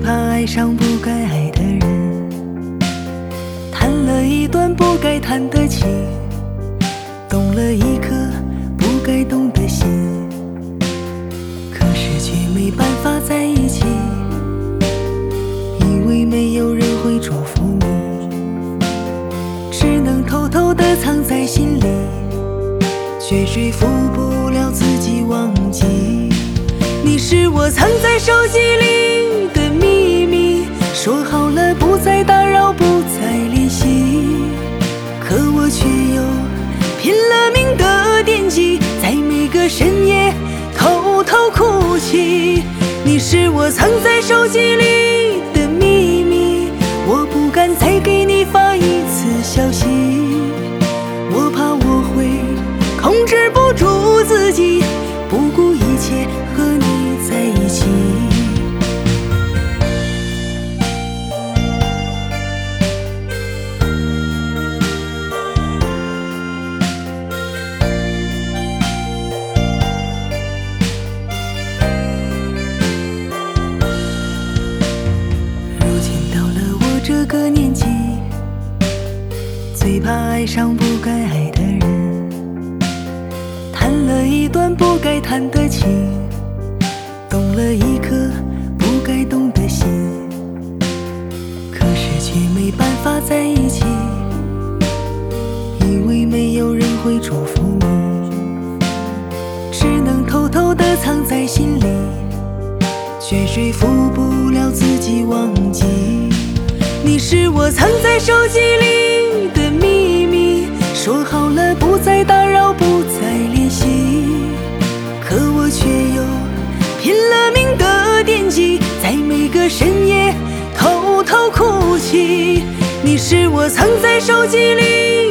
怕爱上不该爱的人，谈了一段不该谈的情，动了一颗不该动的心，可是却没办法在一起，因为没有人会祝福你，只能偷偷地藏在心里，却说服不了自己忘记。你是我藏在手机里的秘密，说好了不再打扰，不再联系，可我却又拼了命的惦记，在每个深夜偷偷哭泣。你是我藏在手机里的秘密，我不敢再给你发一次消息，我怕我会控制不住自己，不顾一切和你在一起。如今到了我这个年纪，最怕爱上不该爱的人，谈了一段不该谈的情，动了一颗不该动的心，可是却没办法在一起，因为没有人会祝福你，只能偷偷地藏在心里，却说服不了自己忘记。你是我藏在手机里的秘密，说好了不再打扰，不再联系，可我却又拼了命的惦记，在每个深夜偷偷哭泣。你是我藏在手机里